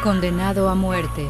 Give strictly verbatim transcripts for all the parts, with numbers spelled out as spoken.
Condenado a muerte.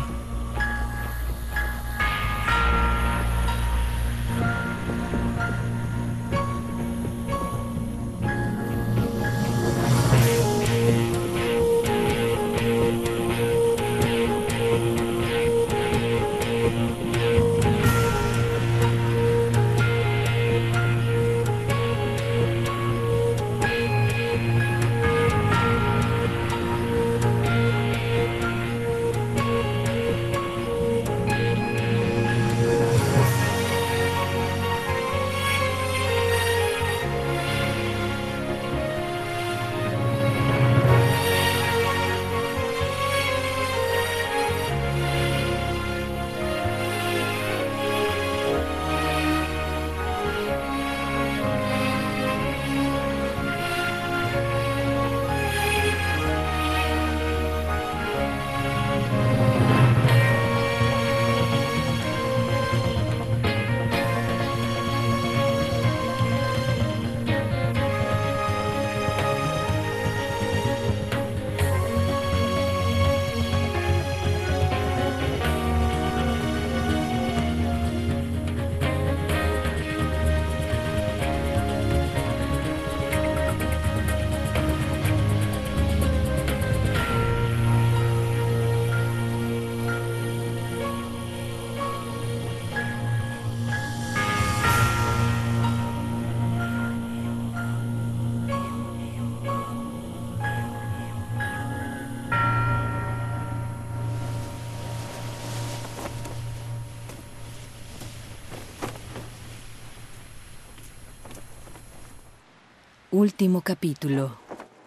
Último capítulo.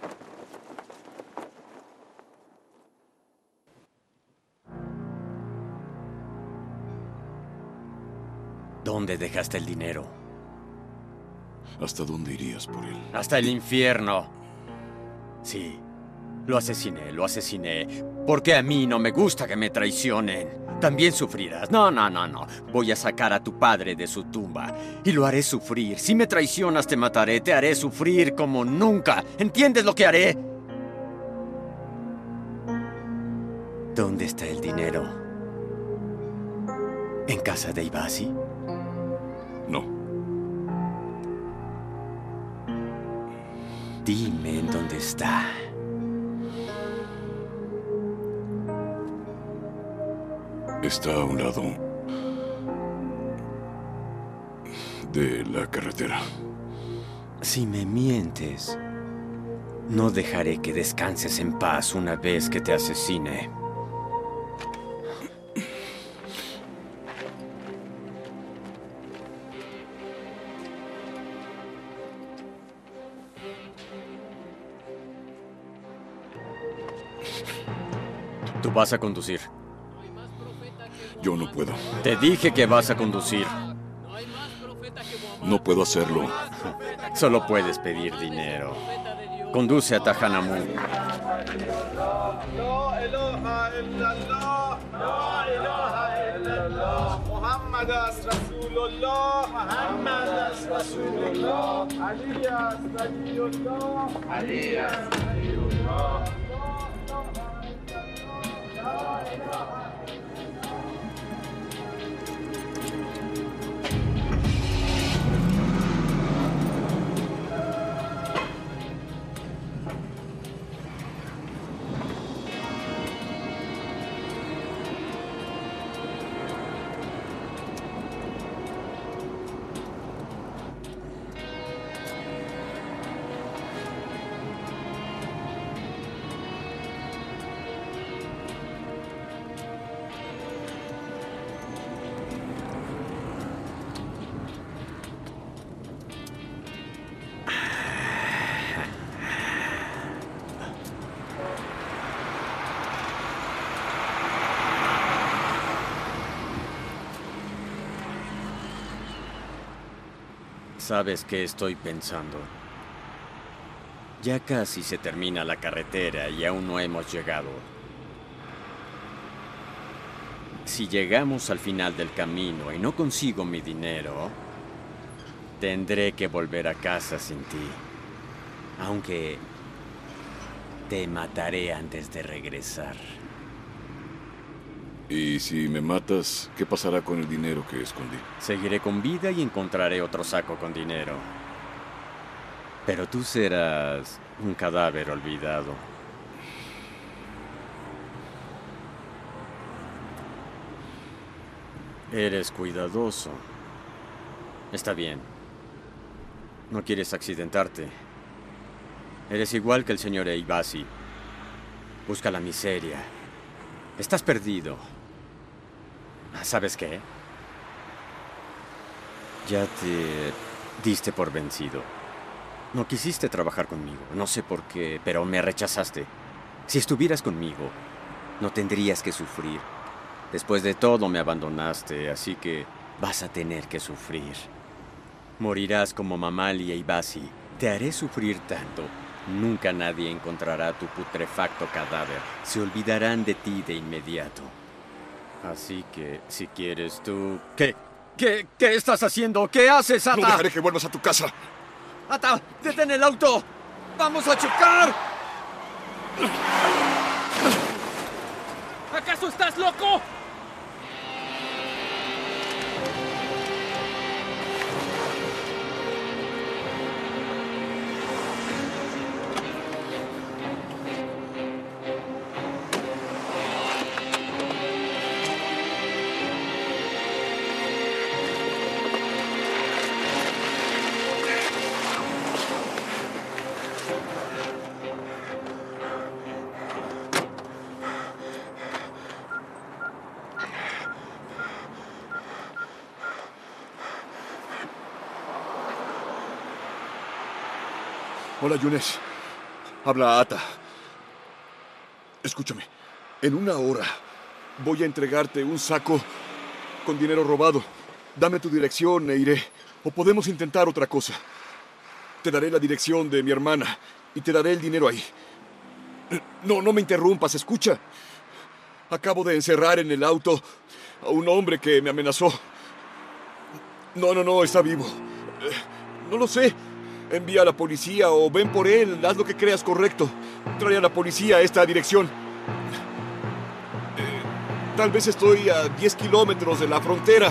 ¿Dónde dejaste el dinero? ¿Hasta dónde irías por él? Hasta el infierno. Sí, lo asesiné, lo asesiné. Porque a mí no me gusta que me traicionen. También sufrirás. No, no, no, no. Voy a sacar a tu padre de su tumba. Y lo haré sufrir. Si me traicionas, te mataré. Te haré sufrir como nunca. ¿Entiendes lo que haré? ¿Dónde está el dinero? ¿En casa de Ibasi? No. Dime en dónde está. Está a un lado de la carretera. Si me mientes, no dejaré que descanses en paz una vez que te asesine. Tú vas a conducir. Yo no puedo. Te dije que vas a conducir. No puedo hacerlo. Solo puedes pedir dinero. Conduce a Tajanamu. ¿Sabes qué estoy pensando? Ya casi se termina la carretera y aún no hemos llegado. Si llegamos al final del camino y no consigo mi dinero, tendré que volver a casa sin ti. Aunque te mataré antes de regresar. Y si me matas, ¿qué pasará con el dinero que escondí? Seguiré con vida y encontraré otro saco con dinero. Pero tú serás un cadáver olvidado. Eres cuidadoso. Está bien. No quieres accidentarte. Eres igual que el señor Eibasi. Busca la miseria. Estás perdido. ¿Sabes qué? Ya te diste por vencido. No quisiste trabajar conmigo. No sé por qué, pero me rechazaste. Si estuvieras conmigo, no tendrías que sufrir. Después de todo me abandonaste, así que vas a tener que sufrir. Morirás como Mamali Eibasi. Te haré sufrir tanto. Nunca nadie encontrará tu putrefacto cadáver. Se olvidarán de ti de inmediato. Así que, si quieres tú... ¿Qué? ¿Qué? ¿Qué estás haciendo? ¿Qué haces, Ata? No dejaré que vuelvas a tu casa. ¡Ata! ¡Detén el auto! ¡Vamos a chocar! ¿Acaso estás loco? Hola, Yunes. Habla Ata. Escúchame. En una hora voy a entregarte un saco con dinero robado. Dame tu dirección e iré. O podemos intentar otra cosa. Te daré la dirección de mi hermana y te daré el dinero ahí. No, no me interrumpas, escucha. Acabo de encerrar en el auto a un hombre que me amenazó. No, no, no, está vivo. No lo sé. Envía a la policía o ven por él. Haz lo que creas correcto. Trae a la policía a esta dirección. Eh, tal vez estoy a diez kilómetros de la frontera.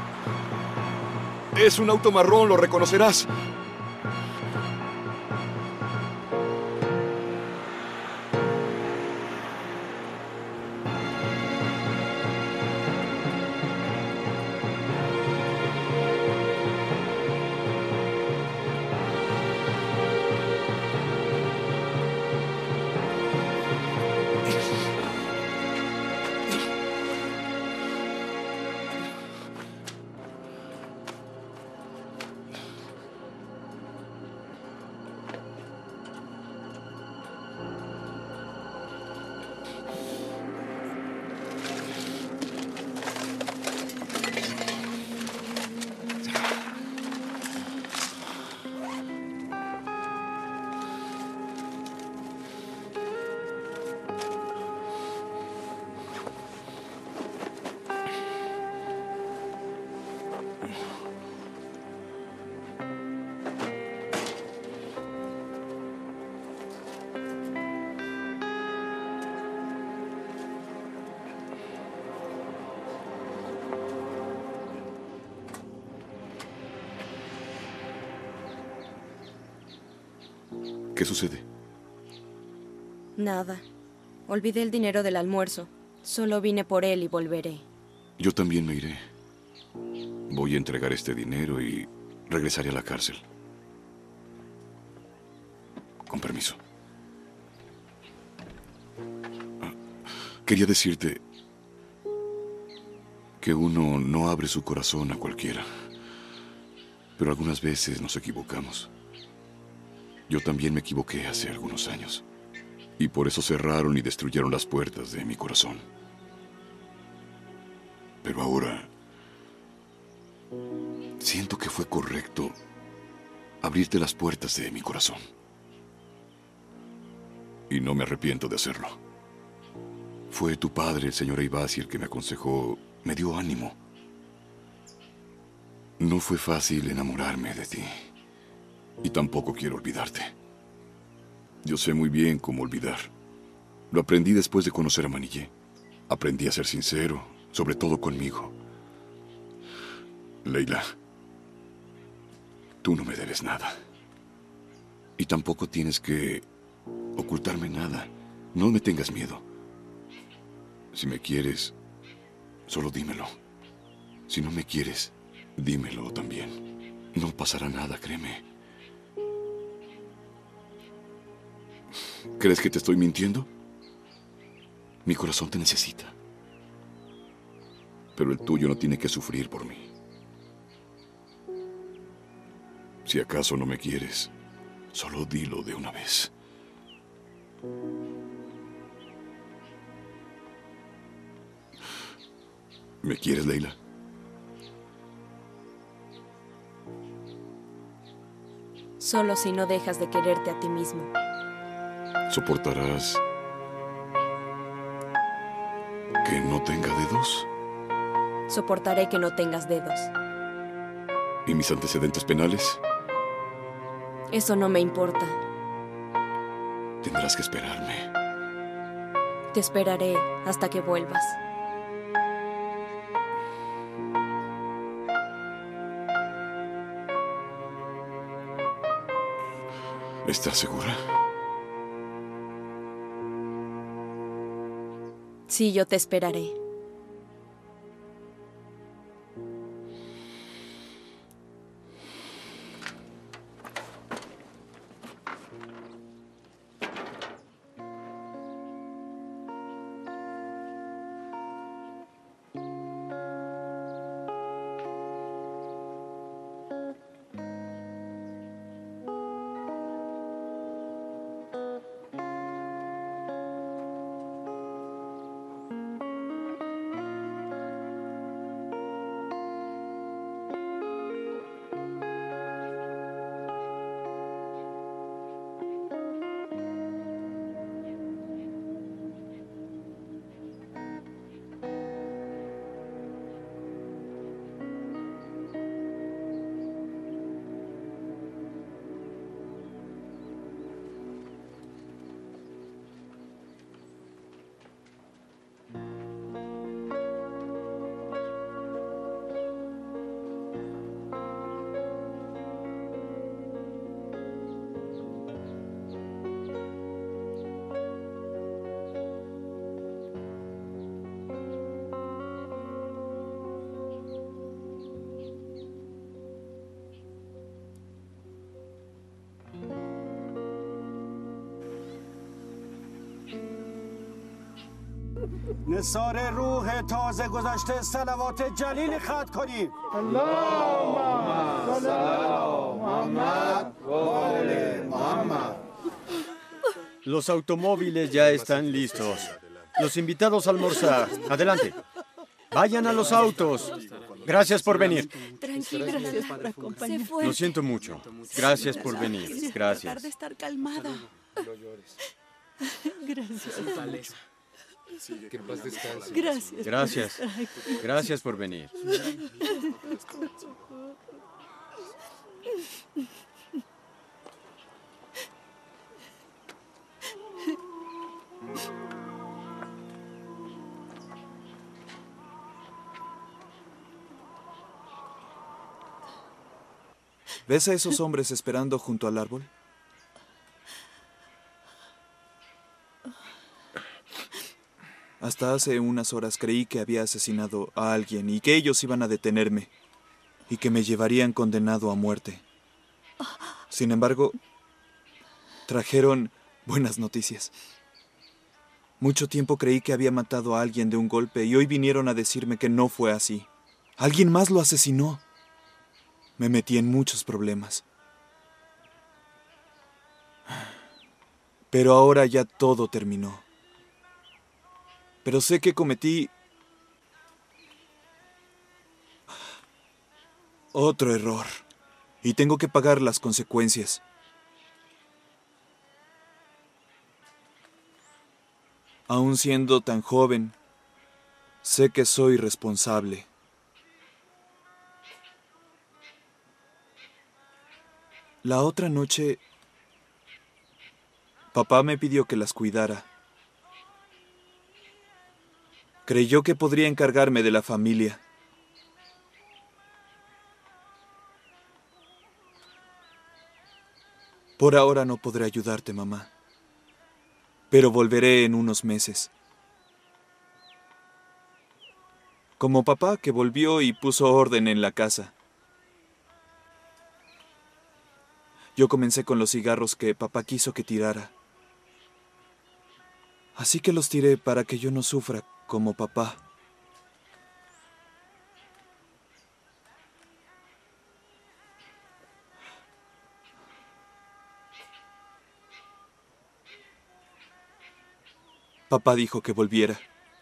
Es un auto marrón, lo reconocerás. ¿Qué sucede? Nada. Olvidé el dinero del almuerzo. Solo vine por él y volveré. Yo también me iré. Voy a entregar este dinero y regresaré a la cárcel. Con permiso. Ah, quería decirte que uno no abre su corazón a cualquiera. Pero algunas veces nos equivocamos. Yo también me equivoqué hace algunos años. Y por eso cerraron y destruyeron las puertas de mi corazón. Pero ahora siento que fue correcto abrirte las puertas de mi corazón. Y no me arrepiento de hacerlo. Fue tu padre, el señor Eibasi, el que me aconsejó, me dio ánimo. No fue fácil enamorarme de ti. Y tampoco quiero olvidarte. Yo sé muy bien cómo olvidar. Lo aprendí después de conocer a Manillé. Aprendí a ser sincero, sobre todo conmigo. Leila, tú no me debes nada. Y tampoco tienes que ocultarme nada. No me tengas miedo. Si me quieres, solo dímelo. Si no me quieres, dímelo también. No pasará nada, créeme. ¿Crees que te estoy mintiendo? Mi corazón te necesita. Pero el tuyo no tiene que sufrir por mí. Si acaso no me quieres, solo dilo de una vez. ¿Me quieres, Leila? Solo si no dejas de quererte a ti mismo. ¿Soportarás que no tenga dedos? Soportaré que no tengas dedos. ¿Y mis antecedentes penales? Eso no me importa. Tendrás que esperarme. Te esperaré hasta que vuelvas. ¿Estás segura? Sí, yo te esperaré. نثار روح تازه گذشته صلوات جلیلی ختم کنیم. Los automóviles ya están listos. Los invitados a almorzar. Adelante. Vayan a los autos. Gracias por venir. Tranquila, gracias por acompañarme. Lo siento mucho. Gracias por venir. Gracias. Tratar de estar calmada. Gracias. Que en paz descanse. Gracias. Gracias. Gracias por venir. ¿Ves a esos hombres esperando junto al árbol? Hasta hace unas horas creí que había asesinado a alguien y que ellos iban a detenerme y que me llevarían condenado a muerte. Sin embargo, trajeron buenas noticias. Mucho tiempo creí que había matado a alguien de un golpe y hoy vinieron a decirme que no fue así. Alguien más lo asesinó. Me metí en muchos problemas. Pero ahora ya todo terminó. Pero sé que cometí otro error y tengo que pagar las consecuencias. Aún siendo tan joven, sé que soy responsable. La otra noche, papá me pidió que las cuidara. Creyó que podría encargarme de la familia. Por ahora no podré ayudarte, mamá. Pero volveré en unos meses. Como papá que volvió y puso orden en la casa. Yo comencé con los cigarros que papá quiso que tirara. Así que los tiré para que yo no sufra como papá. Papá dijo que volviera.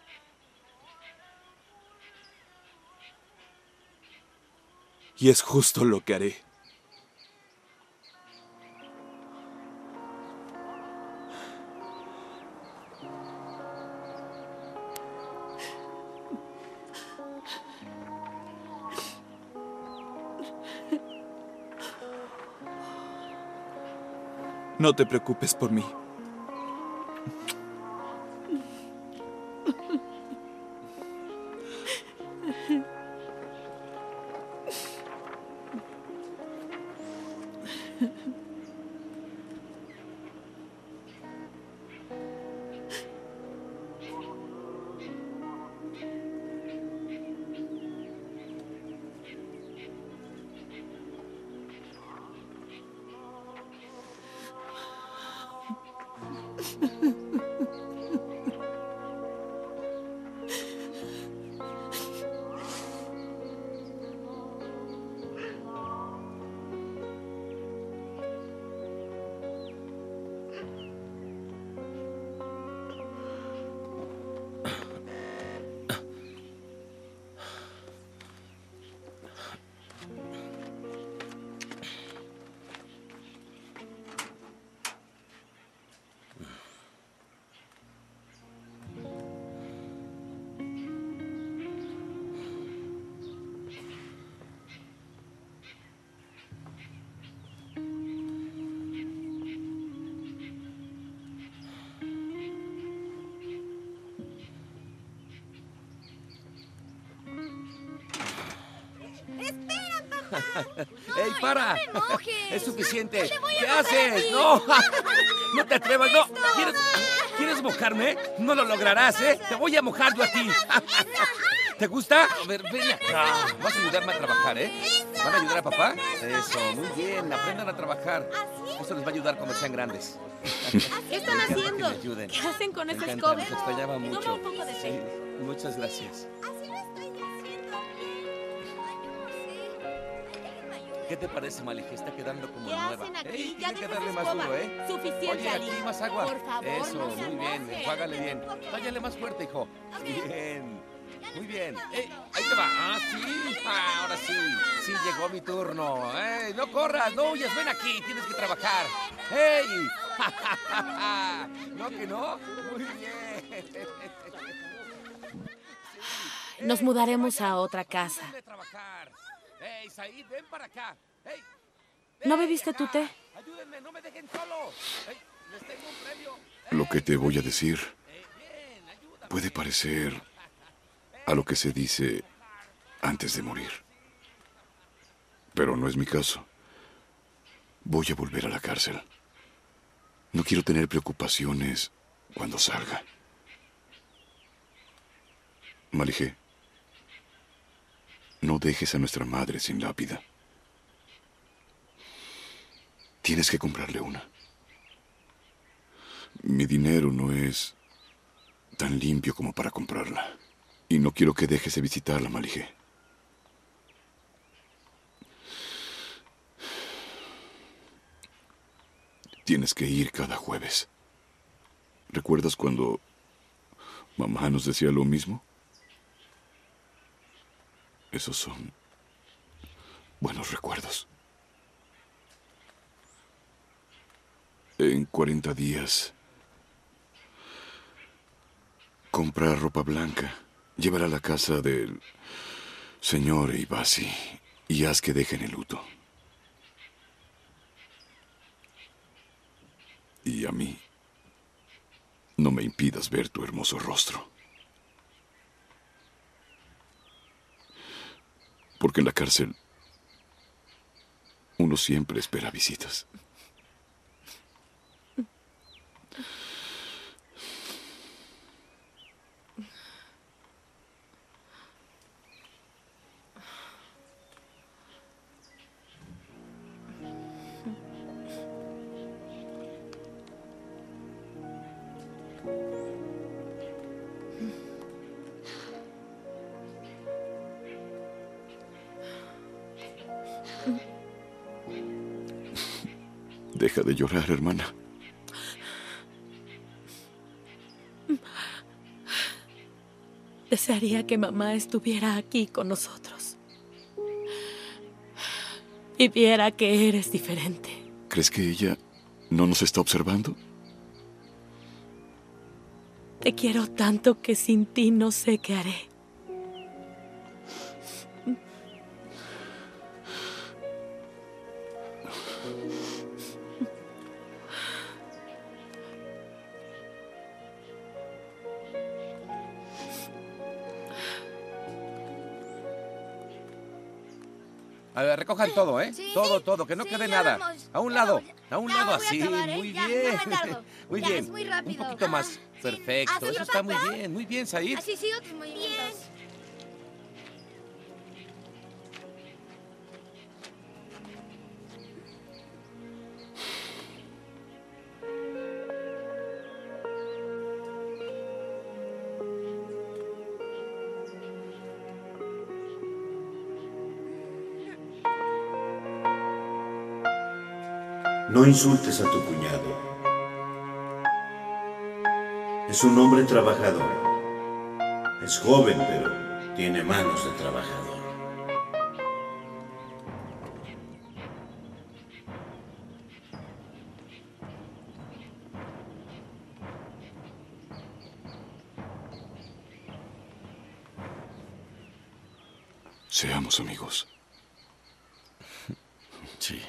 Y es justo lo que haré. No te preocupes por mí. ¡Ey, para! ¡No me mojes! ¡Es suficiente! ¡Te voy a ¿Qué mojar a haces? ti! ¡No! ¡No te atrevas! ¡No! ¡Listo! ¿Quieres, ¿Quieres mojarme? No lo lograrás, ¿eh? Te voy a mojar yo a ti. ¿Te gusta? A ver, ven acá. Vas a ayudarme a trabajar, ¿eh? ¿Van a ayudar a papá? Eso, muy bien. Aprendan a trabajar. Eso les va a ayudar cuando sean grandes. ¿Qué están Me encanta que haciendo? me ayuden. ¿Qué hacen con Me esa encanta, escoba? los extrañaba mucho. Toma un poco de té. Sí, muchas gracias. Así lo estoy diciendo. Ayúdame. Déjenme ayudar. ¿Qué te parece, Malije? Está quedando como ¿Qué nueva. hacen aquí? Ey, Ya tiene que deja darle esa más escoba. duro, ¿eh? Suficiente, Oye, Ali. aquí más agua. Por favor, Eso, no se muy bien. mojen. Enjuágale bien. Tállale más fuerte, hijo. Bien. Muy bien. Ey, ahí te va. Ah, sí. Ah, ahora sí. Sí, llegó mi turno. Ey, no corras, no huyas. Ven aquí. Tienes que trabajar. ¡Ey! ¿No que no? Muy bien. Nos mudaremos a otra casa. Ayúdenme a trabajar. Ey, Said, ven para acá. Ey, ¿No ven bebiste tu acá. té? Ayúdenme, no me dejen solo. Ey, les tengo un premio. Lo que te voy a decir Ey, bien, ayúdame. puede parecer a lo que se dice antes de morir. Pero no es mi caso. Voy a volver a la cárcel. No quiero tener preocupaciones cuando salga. Malije, no dejes a nuestra madre sin lápida. Tienes que comprarle una. Mi dinero no es tan limpio como para comprarla. Y no quiero que dejes de visitarla, Malije. Tienes que ir cada jueves. ¿Recuerdas cuando mamá nos decía lo mismo? Esos son buenos recuerdos. En cuarenta días, compra ropa blanca, llévala a la casa del señor Ibasi y haz que dejen el luto. Y a mí, no me impidas ver tu hermoso rostro. Porque en la cárcel uno siempre espera visitas. Deja de llorar, hermana. Desearía que mamá estuviera aquí con nosotros y viera que eres diferente. ¿Crees que ella no nos está observando? Te quiero tanto que sin ti no sé qué haré. A ver, recojan todo, ¿eh? Sí, todo, sí. todo, que no Sí, quede ya nada. vamos. A un Ya lado, vamos. a un Ya lado, voy a así. acabar, ¿eh? Muy Ya, bien. no me tardo. Muy Ya, bien. es muy rápido. Un poquito más. Sí. Perfecto. Así, Eso está muy papá. bien. Muy bien, Said. Así sigo tus movimientos. No insultes a tu cuñado. Es un hombre trabajador. Es joven, pero tiene manos de trabajador. Seamos amigos. Sí.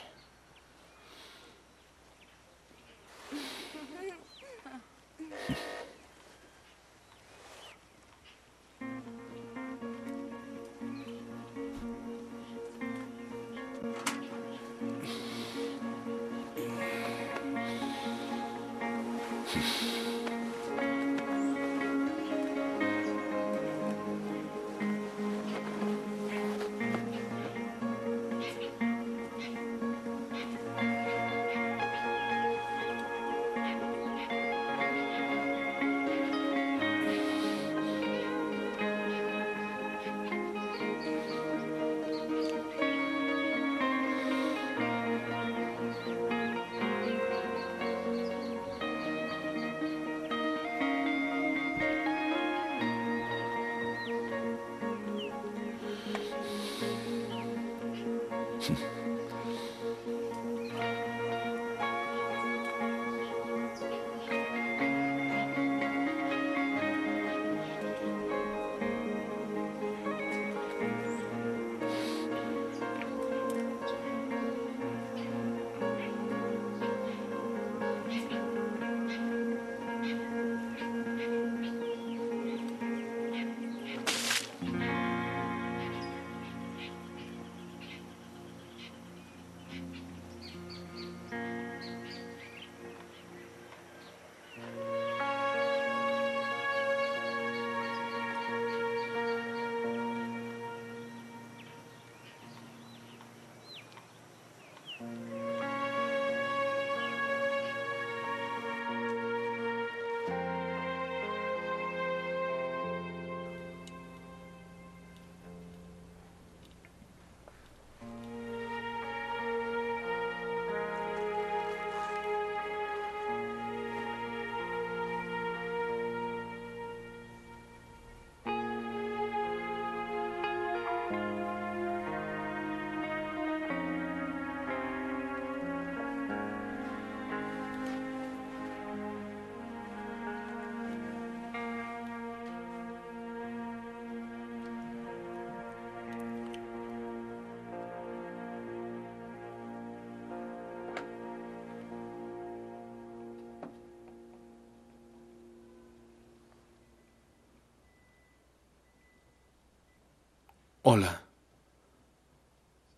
Hola.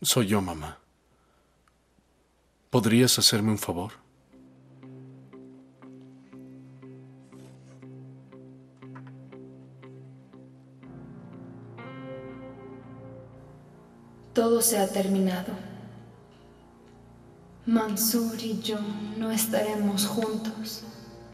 Soy yo, mamá. ¿Podrías hacerme un favor? Todo se ha terminado. Mansur y yo no estaremos juntos.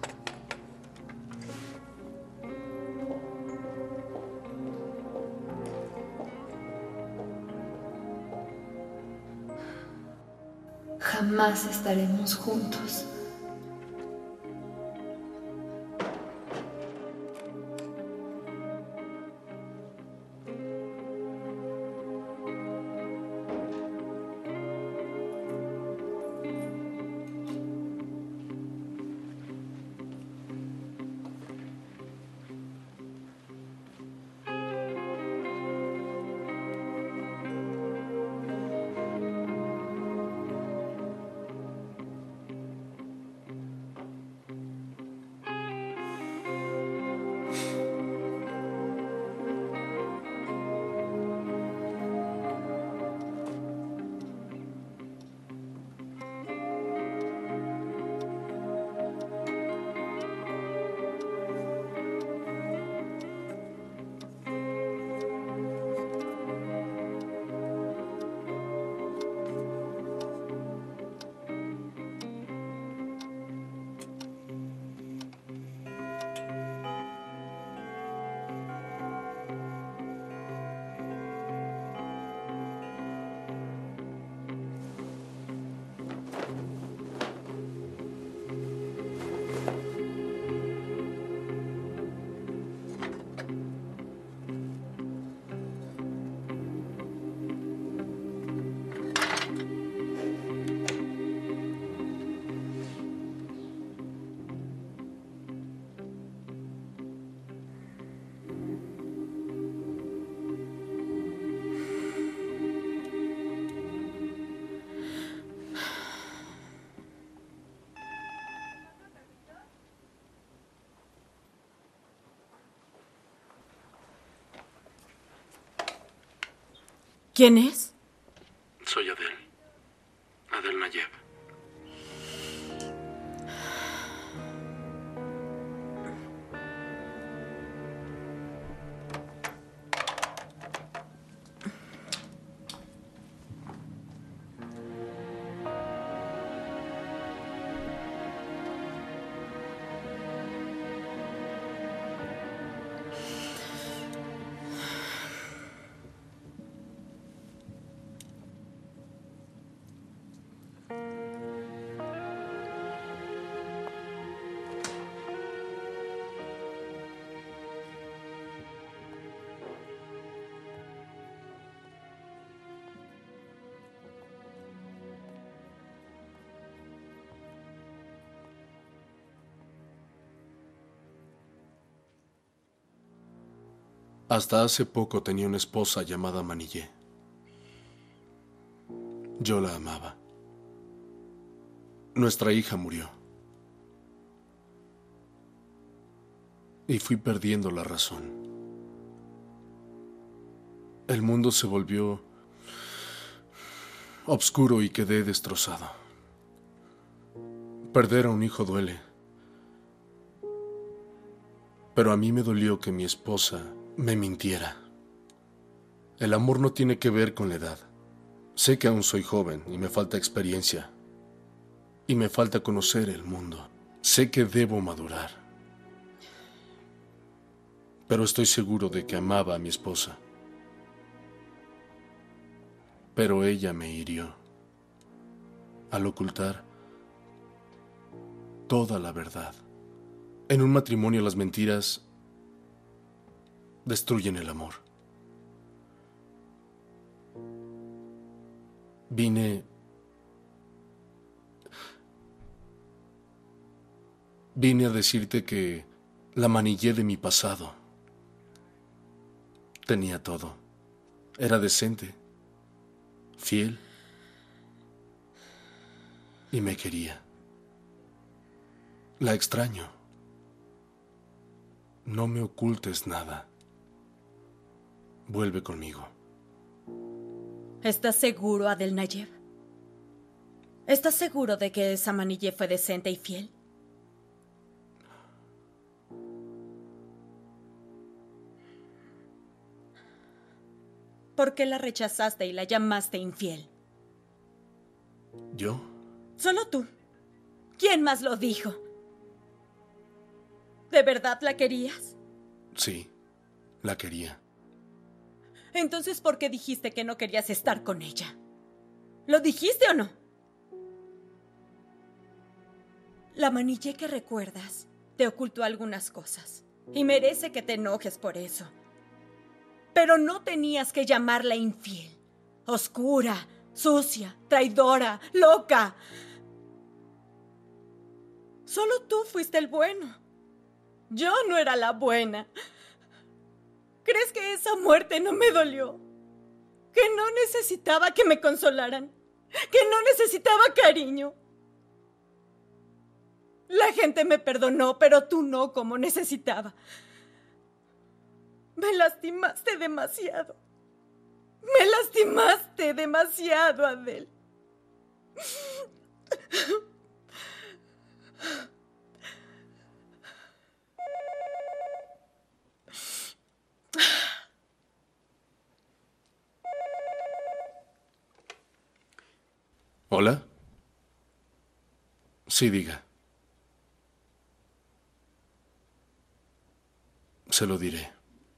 Jamás estaremos juntos. ¿Quién es? Soy Adel. Adel Nayeb. Hasta hace poco tenía una esposa llamada Manillé. Yo la amaba. Nuestra hija murió. Y fui perdiendo la razón. El mundo se volvió oscuro y quedé destrozado. Perder a un hijo duele. Pero a mí me dolió que mi esposa me mintiera. El amor no tiene que ver con la edad. Sé que aún soy joven y me falta experiencia. Y me falta conocer el mundo. Sé que debo madurar. Pero estoy seguro de que amaba a mi esposa. Pero ella me hirió al ocultar toda la verdad. En un matrimonio las mentiras destruyen el amor. Vine... Vine a decirte que la Manillé de mi pasado tenía todo. Era decente, fiel y me quería. La extraño. No me ocultes nada. Vuelve conmigo. ¿Estás seguro, Adel Nayeb? ¿Estás seguro de que esa Manille fue decente y fiel? ¿Por qué la rechazaste y la llamaste infiel? ¿Yo? Solo tú. ¿Quién más lo dijo? ¿De verdad la querías? Sí, la quería. Entonces, ¿por qué dijiste que no querías estar con ella? ¿Lo dijiste o no? La Manille que recuerdas te ocultó algunas cosas y merece que te enojes por eso. Pero no tenías que llamarla infiel, oscura, sucia, traidora, loca. Solo tú fuiste el bueno. Yo no era la buena. ¿Crees que esa muerte no me dolió? ¿Que no necesitaba que me consolaran? ¿Que no necesitaba cariño? La gente me perdonó, pero tú no, como necesitaba. Me lastimaste demasiado. Me lastimaste demasiado, Adel. ¿Hola? Sí, diga. Se lo diré.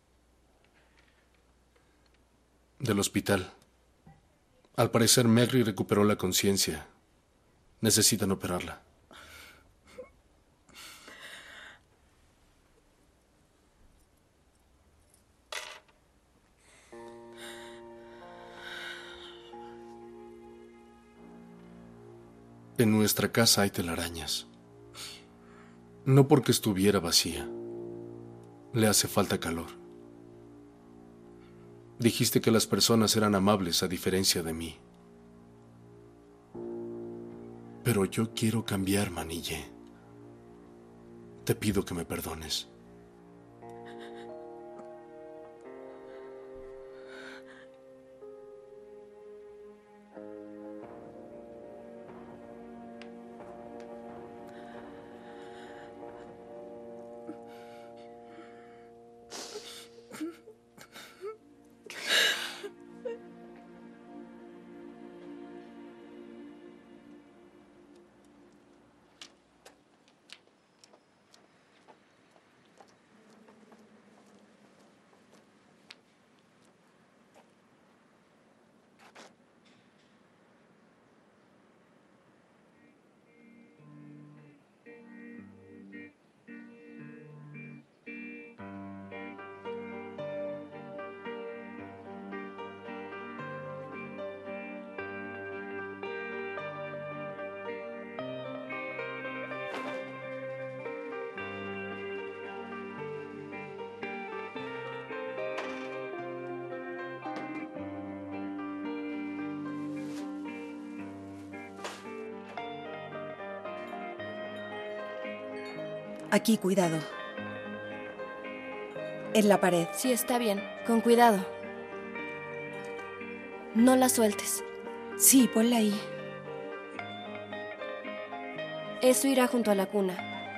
Del hospital. Al parecer, Megri recuperó la conciencia. Necesitan operarla. En nuestra casa hay telarañas. No porque estuviera vacía. Le hace falta calor. Dijiste que las personas eran amables a diferencia de mí. Pero yo quiero cambiar, Manille. Te pido que me perdones. Aquí, cuidado. En la pared. Sí, está bien. Con cuidado. No la sueltes. Sí, ponla ahí. Eso irá junto a la cuna.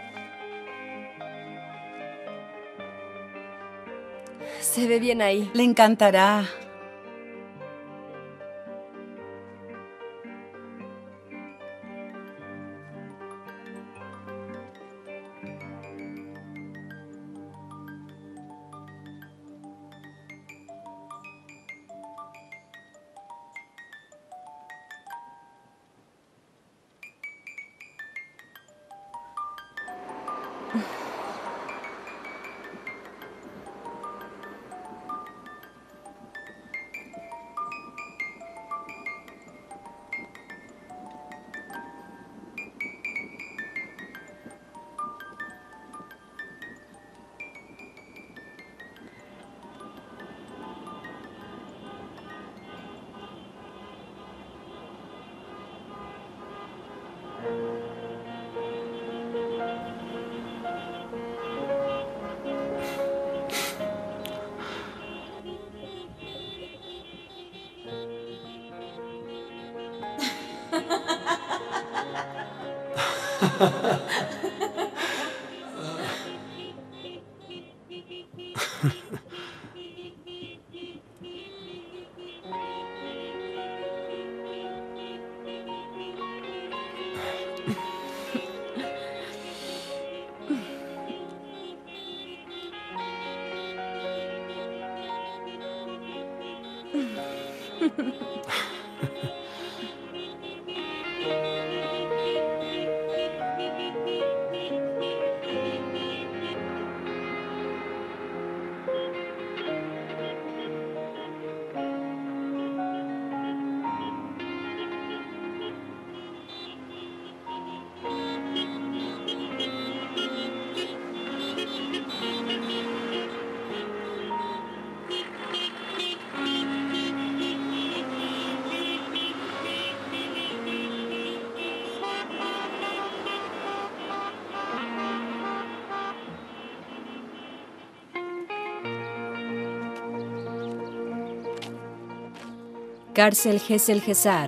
Se ve bien ahí. Le encantará. Cárcel Gesell Gesar.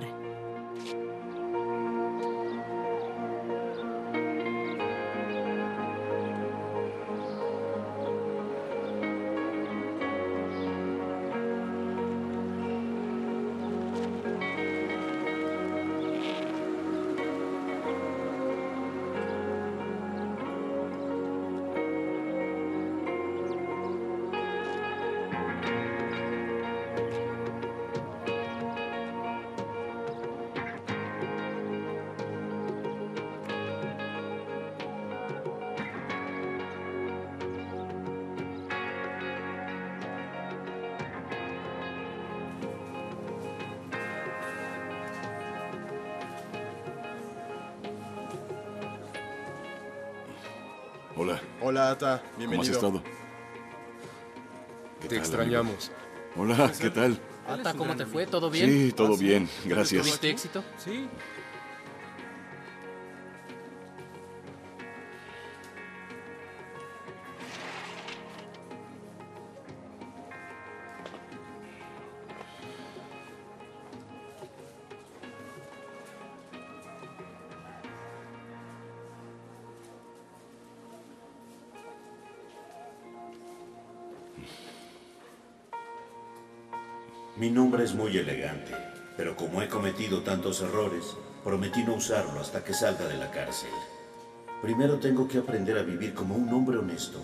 Hola. Hola, Ata. Bienvenido. ¿Cómo has estado? Te tal, extrañamos. amigo? Hola, ¿qué tal? Ata, ¿cómo te fue? ¿Todo bien? Sí, todo bien, gracias. ¿Tuviste éxito? Sí. Mi nombre es muy elegante, pero como he cometido tantos errores, prometí no usarlo hasta que salga de la cárcel. Primero tengo que aprender a vivir como un hombre honesto.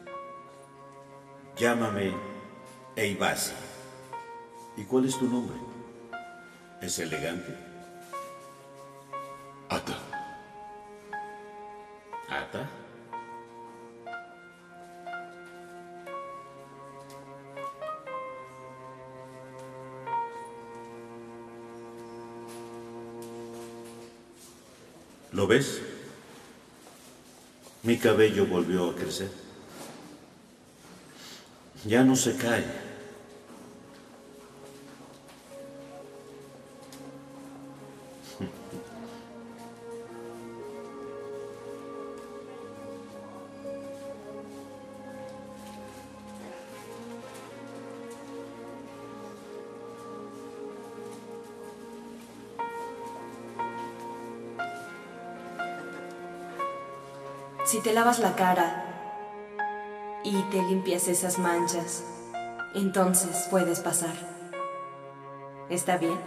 Llámame Eivasi. ¿Y cuál es tu nombre? ¿Es elegante? Ata. ¿Ata? ¿Lo ves? Mi cabello volvió a crecer. Ya no se cae. Si te lavas la cara y te limpias esas manchas, entonces puedes pasar. ¿Está bien?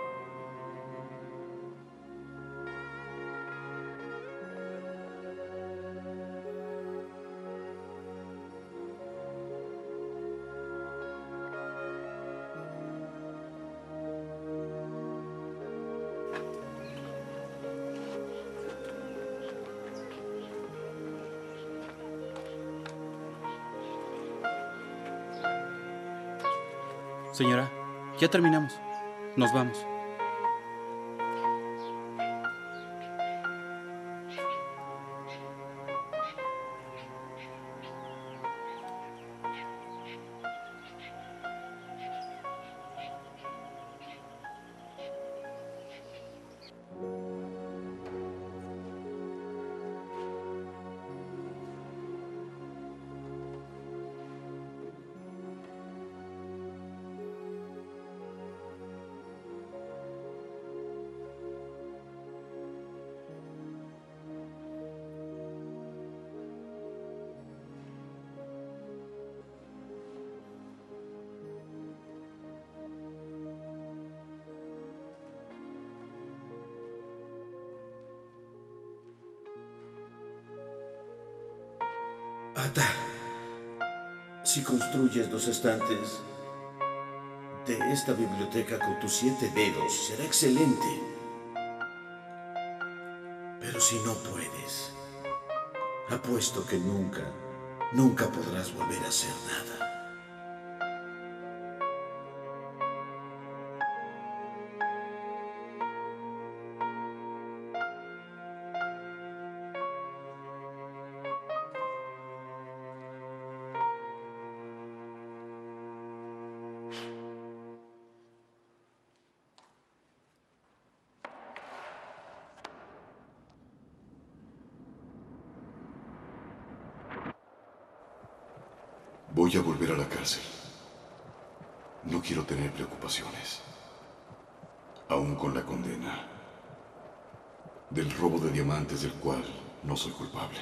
Señora, ya terminamos. Nos vamos. Ata, si construyes los estantes de esta biblioteca con tus siete dedos, será excelente. Pero si no puedes, apuesto que nunca, nunca podrás volver a hacer nada. Voy a volver a la cárcel. No quiero tener preocupaciones. Aún con la condena del robo de diamantes del cual no soy culpable.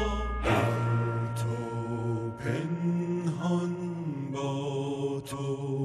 پنهان با تو